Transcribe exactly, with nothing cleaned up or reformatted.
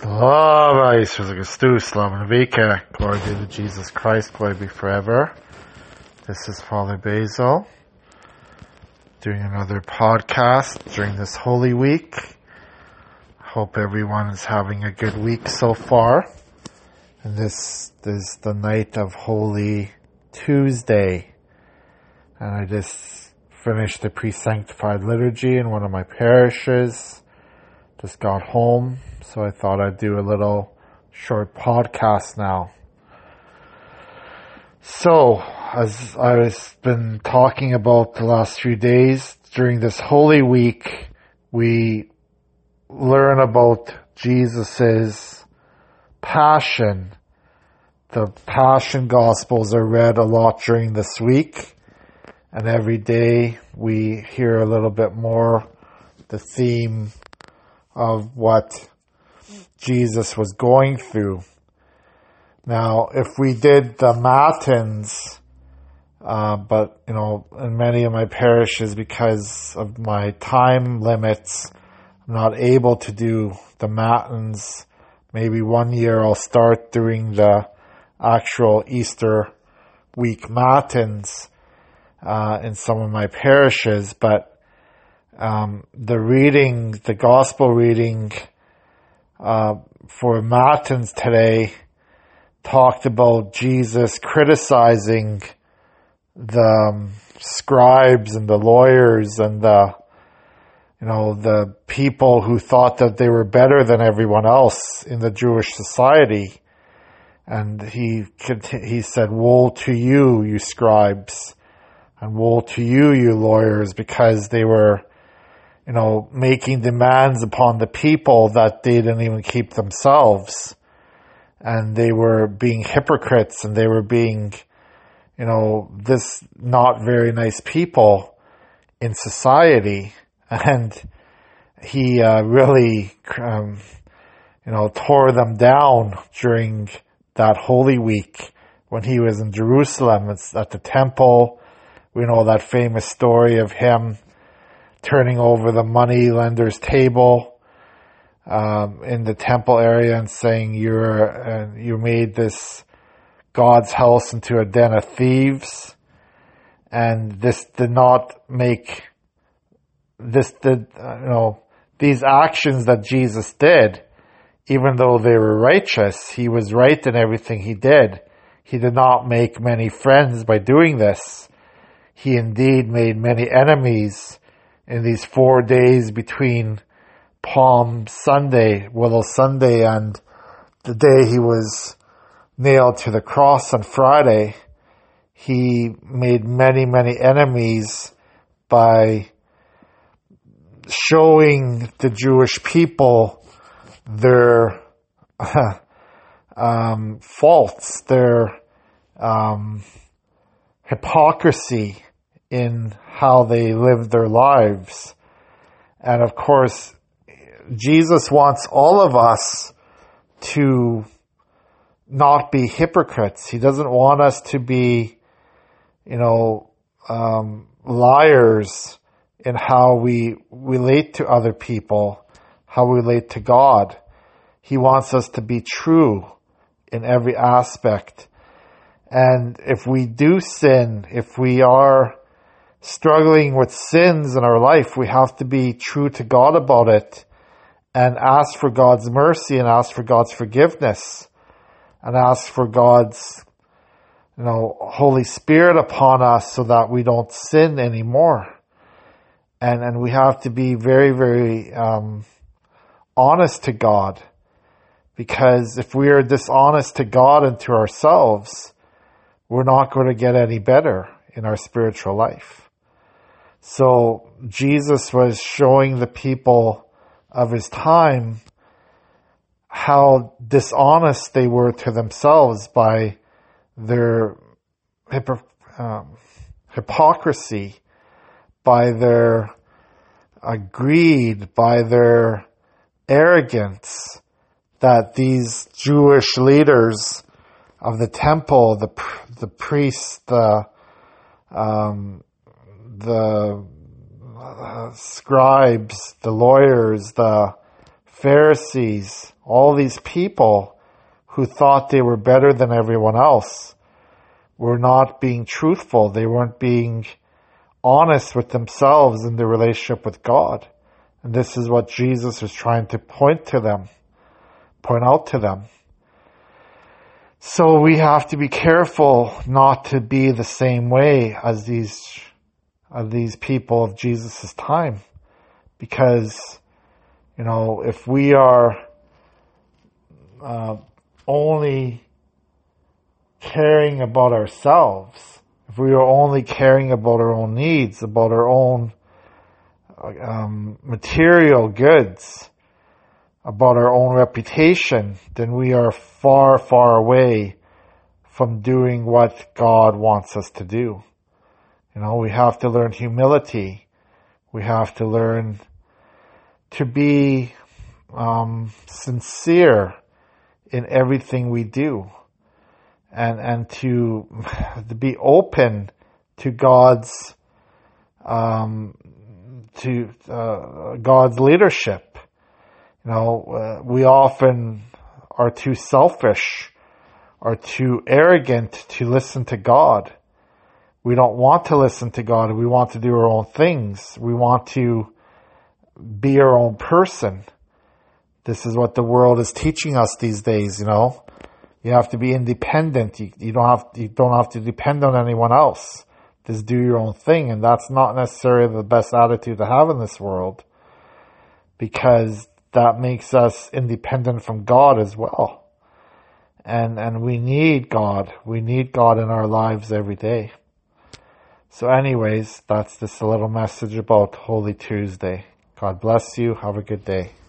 Slava Isus Augustus, Slava Navika, glory be to Jesus Christ, glory be forever. This is Father Basil doing another podcast during this Holy Week. Hope everyone is having a good week so far. And this is the night of Holy Tuesday. And I just finished the pre-sanctified liturgy in one of my parishes. Just got home, so I thought I'd do a little short podcast now. So, as I've been talking about the last few days, during this Holy Week, we learn about Jesus's passion. The Passion Gospels are read a lot during this week, and every day we hear a little bit more the theme of what Jesus was going through. Now, if we did the Matins, uh, but, you know, in many of my parishes, because of my time limits, I'm not able to do the Matins. Maybe one year I'll start doing the actual Easter week Matins uh, in some of my parishes, but Um, the reading, the gospel reading uh, for Matins today talked about Jesus criticizing the um, scribes and the lawyers and the, you know, the people who thought that they were better than everyone else in the Jewish society. And he he said, "Woe to you, you scribes, and woe to you, you lawyers," because they were, you know, making demands upon the people that they didn't even keep themselves. And they were being hypocrites, and they were being, you know, this not very nice people in society. And he uh, really, um, you know, tore them down during that Holy Week when he was in Jerusalem. It's at the temple. We know that famous story of him turning over the money lender's table um, in the temple area and saying, "You're uh, you made this God's house into a den of thieves." And this did not make this did uh, you know these actions that Jesus did, even though they were righteous, he was right in everything he did. He did not make many friends by doing this. He indeed made many enemies in these four days between Palm Sunday, Willow Sunday, and the day he was nailed to the cross on Friday. He made many, many enemies by showing the Jewish people their um, faults, their um, hypocrisy in how they live their lives. And of course, Jesus wants all of us to not be hypocrites. He doesn't want us to be, you know, um, liars in how we relate to other people, how we relate to God. He wants us to be true in every aspect. And if we do sin, if we are struggling with sins in our life, we have to be true to God about it and ask for God's mercy and ask for God's forgiveness and ask for God's, you know, Holy Spirit upon us so that we don't sin anymore. And, and we have to be very, very, um, honest to God, because if we are dishonest to God and to ourselves, we're not going to get any better in our spiritual life. So Jesus was showing the people of his time how dishonest they were to themselves by their hypo, um, hypocrisy, by their uh, greed, by their arrogance, that these Jewish leaders of the temple, the the priests, the um, the uh, scribes, the lawyers, the Pharisees, all these people who thought they were better than everyone else were not being truthful. They weren't being honest with themselves in their relationship with God. And this is what Jesus is trying to point to them, point out to them. So we have to be careful not to be the same way as these, as these people of Jesus' time. Because, you know, if we are uh, only caring about ourselves, if we are only caring about our own needs, about our own um, material goods, about our own reputation, then we are far, far away from doing what God wants us to do. You know, we have to learn humility. We have to learn to be um, sincere in everything we do. And, and to, to be open to God's, um, to, uh, God's leadership. You know, uh, we often are too selfish, are too arrogant to listen to God. We don't want to listen to God. We want to do our own things. We want to be our own person. This is what the world is teaching us these days, you know. You have to be independent. You, you don't have you don't have to depend on anyone else. Just do your own thing, and that's not necessarily the best attitude to have in this world, because that makes us independent from God as well. And and we need God. We need God in our lives every day. So anyways, that's just a little message about Holy Tuesday. God bless you. Have a good day.